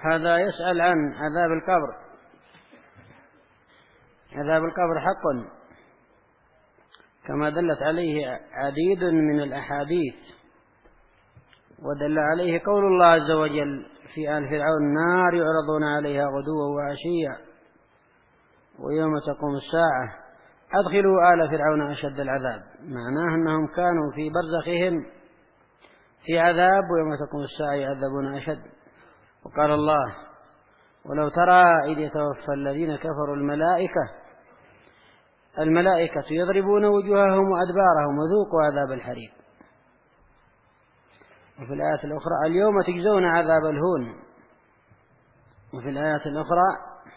هذا يسأل عن عذاب القبر. عذاب القبر حق كما دلت عليه عديد من الأحاديث، ودل عليه قول الله عز وجل في آل فرعون: نار يعرضون عليها غدوا وعشيا ويوم تقوم الساعة أدخلوا آل فرعون أشد العذاب. معناه أنهم كانوا في برزخهم في عذاب، ويوم تقوم الساعة يعذبون أشد. وقال الله: ولو ترى إذ يتوفى الذين كفروا الملائكة يضربون وجوههم وأدبارهم وذوقوا عذاب الحريق. وفي الآيات الأخرى: اليوم تجزون عذاب الهون. وفي الآيات الأخرى: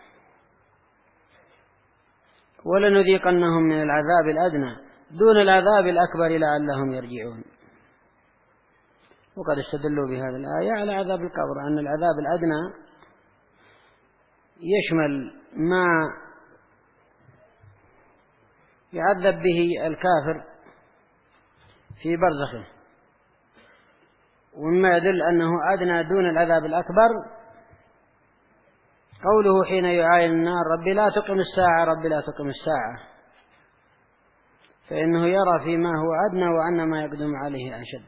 ولنذيقنهم من العذاب الأدنى دون العذاب الأكبر لعلهم يرجعون. وقد استدلوا بهذه الآية على عذاب القبر أن العذاب الأدنى يشمل ما يعذب به الكافر في برزخه، ومما يدل أنه أدنى دون العذاب الأكبر قوله حين يعاين النار: رب لا تقم الساعة، رب لا تقم الساعة، فإنه يرى فيما هو أدنى وأن ما يقدم عليه أشد.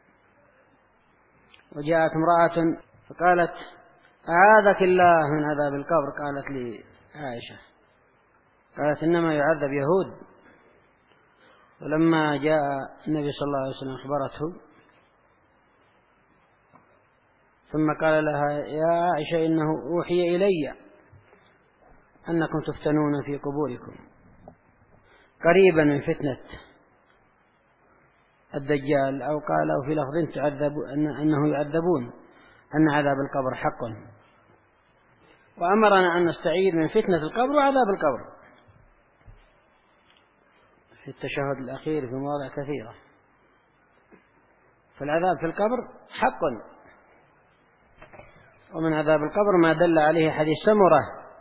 وجاءت امرأة فقالت: أعاذك الله من عذاب القبر. قالت لي عائشة، قالت: إنما يعذب يهود. ولما جاء النبي صلى الله عليه وسلم أخبرته، ثم قال لها: يا عائشة إنه أوحي إلي أنكم تفتنون في قبوركم قريبا من فتنة الدجال، أو قال في لفظ أنه يعذبون، أن عذاب القبر حق، وأمرنا أن نستعيذ من فتنة القبر وعذاب القبر في التشهد الأخير في مواضع كثيرة. فالعذاب في القبر حق. ومن عذاب القبر ما دل عليه حديث سمرة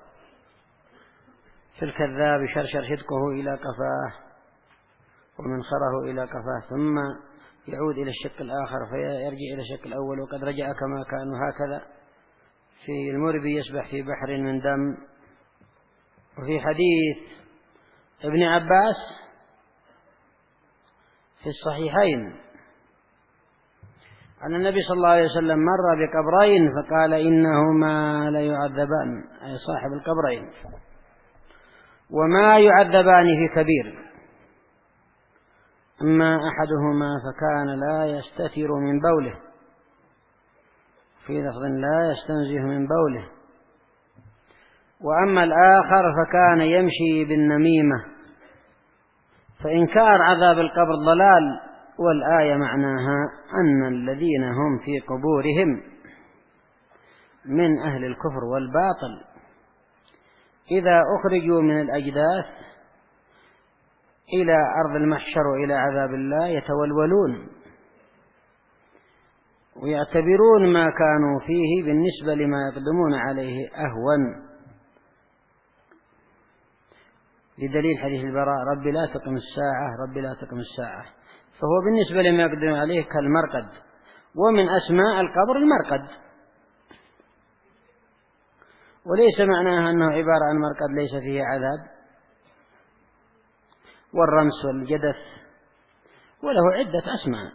في الكذاب: يشرشر شدقه إلى قفاه ومنخره إلى قفاه ثم يعود إلى الشق الآخر فيرجع إلى الشق الأول وقد رجع كما كان، هكذا في المربي يسبح في بحر من دم. وفي حديث ابن عباس في الصحيحين أن النبي صلى الله عليه وسلم مر بقبرين فقال: إنهما ليعذبان، أي صاحب القبرين، وما يعذبان في كبير، أما أحدهما فكان لا يستتر من بوله، في لفظ لا يستنزه من بوله، وأما الآخر فكان يمشي بالنميمة. فإنكار عذاب القبر ضلال، والآية معناها أن الذين هم في قبورهم من أهل الكفر والباطل إذا أخرجوا من الأجداث إلى أرض المحشر وإلى عذاب الله يتولولون ويعتبرون ما كانوا فيه بالنسبة لما يقدمون عليه أهون، بدليل حديث البراء: رب لا تقم الساعة، رب لا تقم الساعة. فهو بالنسبة لما يقدم عليه كالمرقد، ومن أسماء القبر المرقد، وليس معناها أنه عبارة عن مرقد ليس فيه عذاب، والرمس والجدث، وله عدة أسماء.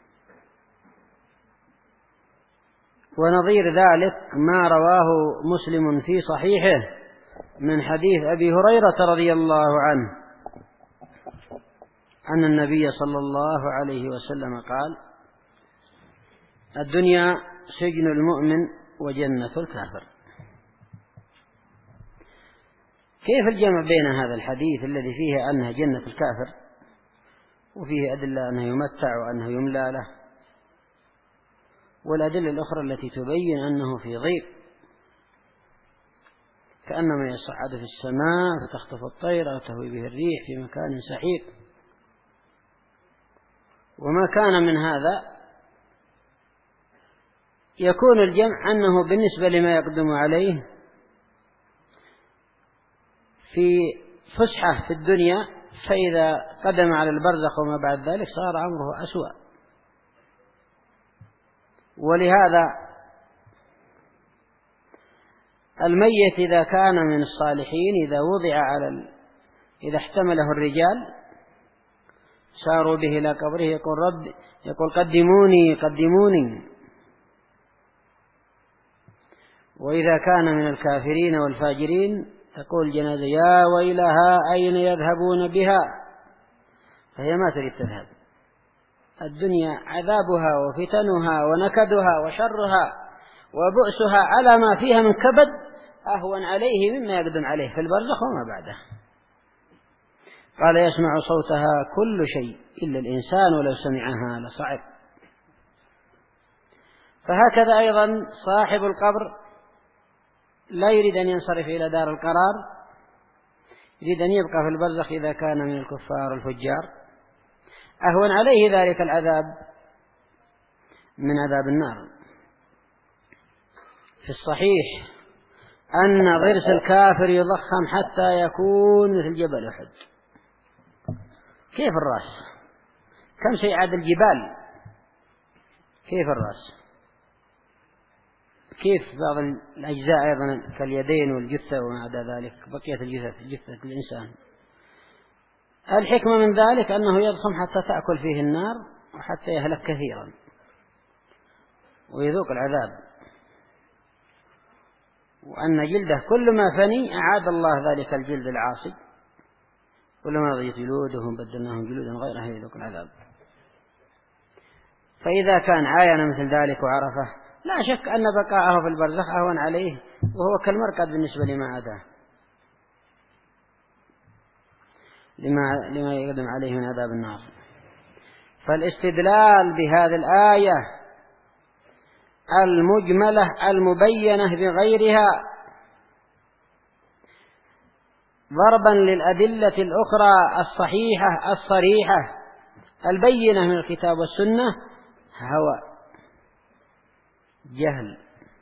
ونظير ذلك ما رواه مسلم في صحيحه من حديث أبي هريرة رضي الله عنه أن النبي صلى الله عليه وسلم قال: الدنيا سجن المؤمن وجنة الكافر. كيف الجمع بين هذا الحديث الذي فيه أنها جنة الكافر وفيه أدلة أنه يمتع وأنه يملى له، والأدلة الأخرى التي تبين أنه في ضيق كأنما يصعد في السماء فتخطف الطير أو تهوي به الريح في مكان سحيق؟ وما كان من هذا يكون الجمع أنه بالنسبة لما يقدم عليه في فسحة في الدنيا، فإذا قدم على البرزخ وما بعد ذلك صار أمره أسوأ. ولهذا الميت إذا كان من الصالحين إذا وضع إذا احتمله الرجال ساروا به إلى قبره يقول قدموني قدموني. وإذا كان من الكافرين والفاجرين تقول الجنازة يا ويلها أين يذهبون بها، فهي ما تريد تذهب. الدنيا عذابها وفتنها ونكدها وشرها وبؤسها على ما فيها من كبد أهون عليه مما يقدم عليه في البرزخ وما بعده. قال يسمع صوتها كل شيء إلا الإنسان ولو سمعها لصعق. فهكذا أيضا صاحب القبر لا يريد أن ينصرف إلى دار القرار، يريد أن يبقى في البرزخ إذا كان من الكفار الفجار، أهون عليه ذلك العذاب من عذاب النار. في الصحيح أن ضرس الكافر يضخم حتى يكون مثل جبل أحد. كيف الرأس؟ كم شيء عاد الجبال، كيف الرأس؟ كيف بعض الأجزاء أيضا كاليدين والجثة وما عدا ذلك بقية جثة الإنسان. الحكمة من ذلك أنه يضخم حتى تأكل فيه النار وحتى يهلك كثيرا ويذوق العذاب، وأن جلده كل ما فني أعاد الله ذلك الجلد العاصي، كلما رضيت جلودهم بدلناهم جلودا غيرها يذوق العذاب. فإذا كان عاين مثل ذلك وعرفه لا شك أن بقاءه في البرزخ أهون عليه، وهو كالمرقد بالنسبة لما عداه، لما يقدم عليه من عذاب النار. فالاستدلال بهذه الآية المجملة المبينة بغيرها ضربا للأدلة الأخرى الصحيحة الصريحة البينة من الكتاب والسنة هوى جهل،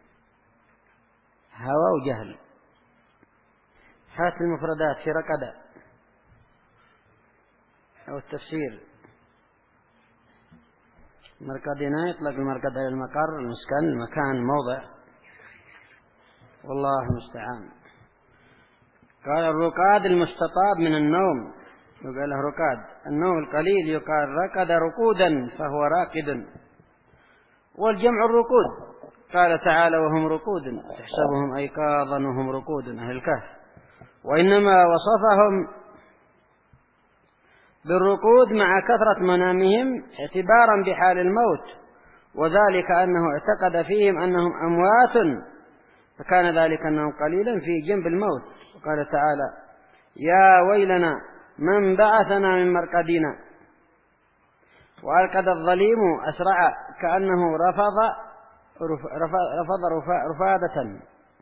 هوى وجهل. هات المفردات في رقدة أو التفسير. مرقدنا يطلق المرقد على المقر، المسكن، المكان، الموضع، والله المستعان. قال الرقاد المستطاب من النوم، يقال له رقاد. النوم القليل يقال رقد رقودا فهو راقد، والجمع الرقود. قال تعالى وهم رقود تحسبهم أيقاظا وهم رقود، أهل الكهف. وإنما وصفهم بالرقود مع كثرة منامهم اعتبارا بحال الموت، وذلك أنه اعتقد فيهم أنهم أموات، فكان ذلك أنهم قليلا في جنب الموت. وقال تعالى يا ويلنا من بعثنا من مرقدنا. وأرقد الظليم أسرع كأنه رفض رفادة،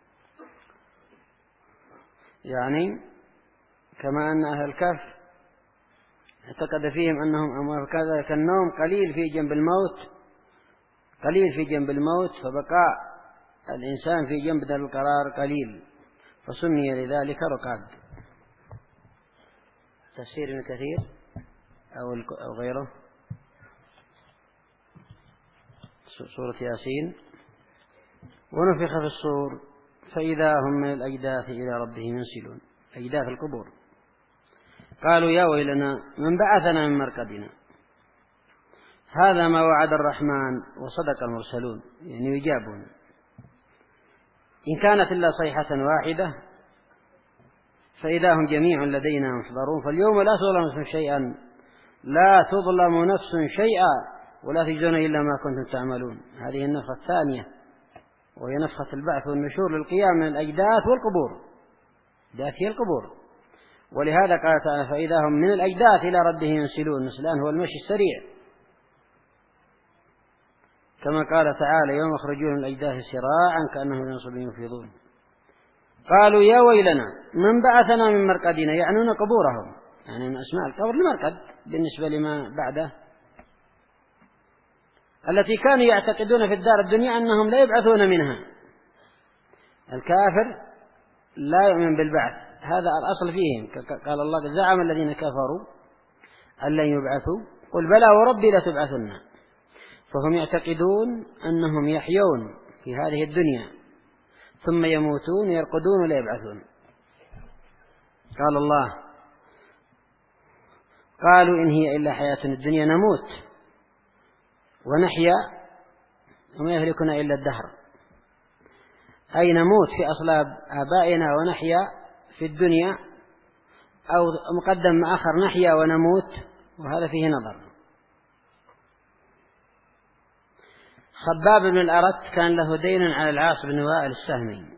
يعني كما أن أهل الكهف اعتقد فيهم أنهم أموات، كذلك النوم قليل في جنب الموت، قليل في جنب الموت، فبقاء الإنسان في جنب دار القرار قليل، فسمي لذلك رقاد. تفسير ابن كثير أو غيره سورة ياسين. ونفخ في الصور فإذا هم من الأجداث إلى ربهم ينسلون، أجداث القبور. قالوا يا ويلنا من بعثنا من مرقدنا، هذا ما وعد الرحمن وصدق المرسلون، يعني يجابون. إن كانت إلا صيحة واحدة فإذا هم جميع لدينا محضرون، فاليوم لا تظلم نفس شيئا، لا تظلم نفس شيئا ولا تجزون إلا ما كنتم تعملون. هذه النفخة الثانية، وهي نفخة البعث والنشور للقيام من الأجداث والقبور، ذات هي القبور. ولهذا قال تعالى فإذا هم من الأجداث إلى ربهم ينسلون. نسلان هو المشي السريع، كما قال تعالى يوم يخرجون من الأجداث سراعا كأنهم ينصب يفيضون. قالوا يا ويلنا من بعثنا من مرقدنا، يعنون قبورهم، يعني من أسماء القبر المرقد بالنسبة لما بعده، التي كانوا يعتقدون في الدار الدنيا أنهم لا يبعثون منها. الكافر لا يؤمن بالبعث، هذا الأصل فيهم. قال الله زعم الذين كفروا أن لن يبعثوا قل بلى وربي لتبعثن. فهم يعتقدون أنهم يحيون في هذه الدنيا، ثم يموتون يرقدون ولا يبعثون. قال الله: قالوا إن هي إلا حياتنا الدنيا نموت ونحيا وما يهلكنا إلا الدهر، أي نموت في أصلاب آبائنا ونحيا في الدنيا، أو مقدم آخر نحيا ونموت، وهذا فيه نظر. خباب بن الأرت كان له دين على العاص بن وائل السهمي،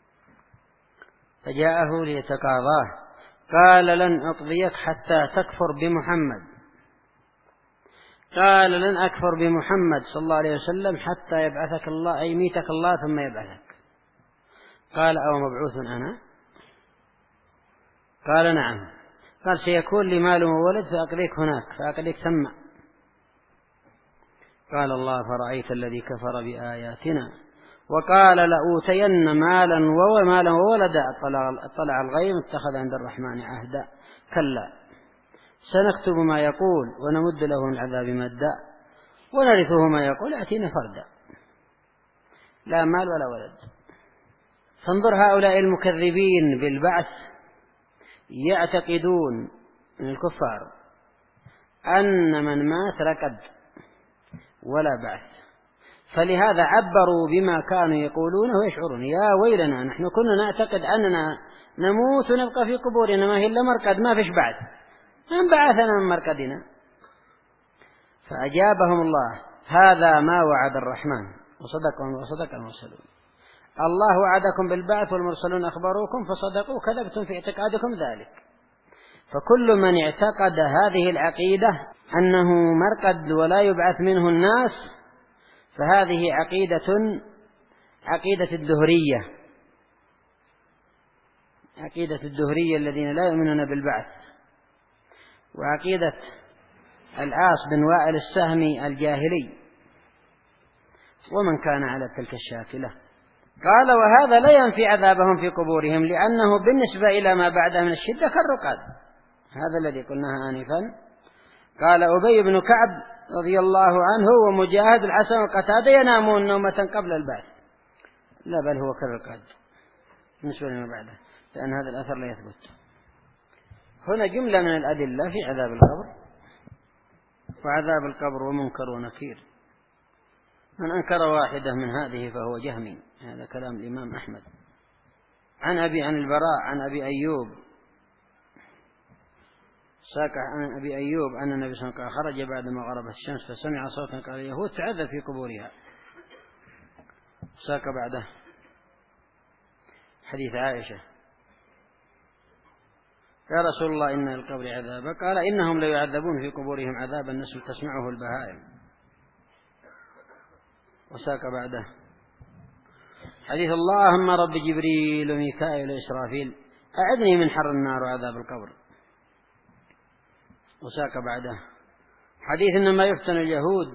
فجاءه ليتقاضاه، قال: لن أقضيك حتى تكفر بمحمد. قال: لن أكفر بمحمد صلى الله عليه وسلم حتى يبعثك الله، أي يميتك الله ثم يبعثك. قال: أو مبعوث أنا؟ قال: نعم. قال: سيكون لي مال وولد فأقضيك هناك، فأقضيك ثم. قال الله: فرأيت الذي كفر بآياتنا وقال لأوتين مالا وولدا اطلع الغيب اتخذ عند الرحمن عهدا. كلا سنكتب ما يقول ونمد له من العذاب مدا ونرثه ما يقول يأتينا فردا. لا مال ولا ولد. فانظر هؤلاء المكذبين بالبعث يعتقدون من الكفار أن من مات رقد ولا بعث، فلهذا عبروا بما كانوا يقولونه ويشعرون: يا ويلنا، نحن كنا نعتقد أننا نموت ونبقى في قبورنا، ما هي إلا مرقد، ما فيش بعث، من بعثنا من مرقدنا. فأجابهم الله: هذا ما وعد الرحمن وصدق المرسلون. الله وعدكم بالبعث والمرسلون أخبروكم فصدقوا، كذبتم في اعتقادكم ذلك. فكل من اعتقد هذه العقيدة أنه مرقد ولا يبعث منه الناس، فهذه عقيدة الدهرية، عقيدة الدهرية الذين لا يؤمنون بالبعث، وعقيدة العاص بن وائل السهمي الجاهلي ومن كان على تلك الشاكلة. قال: وهذا لا ينفي عذابهم في قبورهم، لأنه بالنسبة إلى ما بعده من الشدة كالرقاد، هذا الذي قلناه آنفا. قال أبي بن كعب رضي الله عنه ومجاهد الحسن وقتادة: ينامون نومة قبل البعث. لا، بل هو كالرقاد بالنسبة لما بعده، لأن هذا الأثر لا يثبت. هنا جملة من الأدلة في عذاب القبر، وعذاب القبر ومنكر ونكير. من أنكر واحدة من هذه فهو جهمي. هذا كلام الإمام أحمد. عن البراء عن أبي أيوب عن أبي أيوب أن النبي صلى الله عليه وسلم خرج بعدما غربت الشمس فسمع صوتا قال: اليهود تعذب في قبورها. ساق بعده حديث عائشة: يا رسول الله إن القبر عذابا، قال: إنهم ليعذبون في قبورهم عذاب النسل تسمعه البهائم. وساق بعده حديث: اللهم رب جبريل وميكائيل وإسرافيل أعذني من حر النار وعذاب القبر. وساق بعده حديث: إنما يفتن اليهود،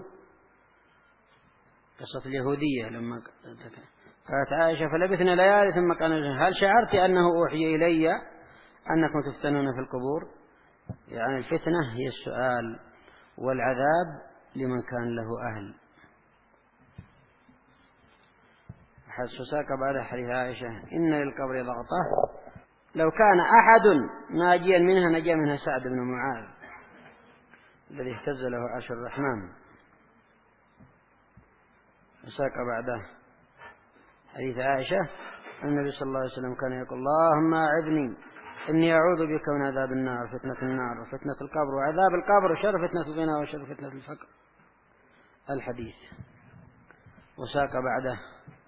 قصة اليهودية لما قالت عائشة: فلبثنا ليالي ثم قال: هل شعرت أنه أوحي إلي أنكم تفتنون في القبور؟ يعني الفتنة هي السؤال والعذاب لمن كان له أهل. ساق بعد حديث عائشة: إن للقبر ضغطة لو كان أحد ناجيا منها نجا منها سعد بن معاذ الذي اهتز له عرش الرحمن. وساق بعده حديث عائشة أن النبي صلى الله عليه وسلم كان يقول: اللهم أعذني إني أعوذ بك من عذاب النار، فتنة النار وفتنة القبر وعذاب القبر وشر فتنة الغنى وشر فتنة الفقر. الحديث. وساق بعده: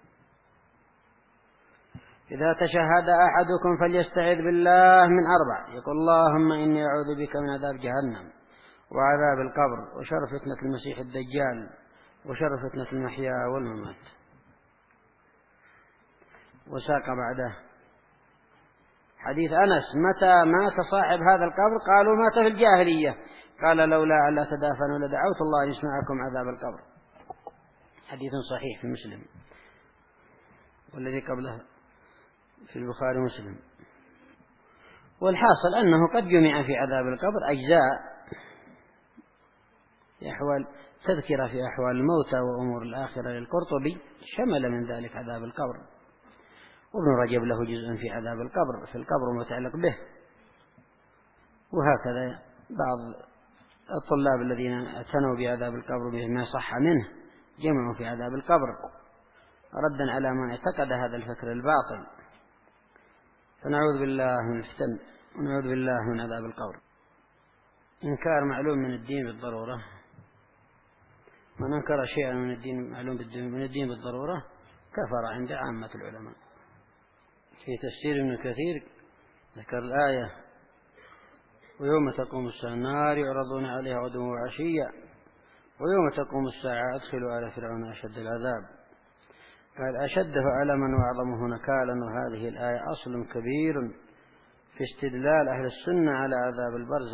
إذا تشهد أحدكم فليستعذ بالله من 4، يقول: اللهم إني أعوذ بك من عذاب جهنم وعذاب القبر وشر فتنة المسيح الدجال وشر فتنة المحيا والممات. وساق بعده حديث أنس: متى مات صاحب هذا القبر؟ قالوا: مات في الجاهلية. قال: لولا ألا تدافنوا لدعوت الله أن يسمعكم عذاب القبر. حديث صحيح في مسلم، والذي قبله في البخاري ومسلم. والحاصل أنه قد جمع في عذاب القبر أجزاء في أحوال تذكرة في أحوال الموتى وأمور الآخرة للقرطبي، شمل من ذلك عذاب القبر. وابن رجب له جزء في عذاب القبر في القبر ومتعلق به. وهكذا بعض الطلاب الذين اعتنوا بعذاب القبر بما صح منه جمعوا في عذاب القبر ردا على من اعتقد هذا الفكر الباطل. فنعوذ بالله من الفتن ونعوذ بالله من عذاب القبر. إنكار معلوم من الدين بالضرورة. من أنكر شيئا من الدين معلوم من الدين بالضرورة كفر عند عامة العلماء. في تفسير ابن كثير ذكر الآية: ويوم تقوم الساعة النار يعرضون عليها غدوا وعشيا ويوم تقوم الساعة أدخلوا آل فرعون أشد العذاب. قال: أشده علما وأعظمه نكالا. وهذه الآية أصل كبير في استدلال أهل السنة على عذاب البرزخ.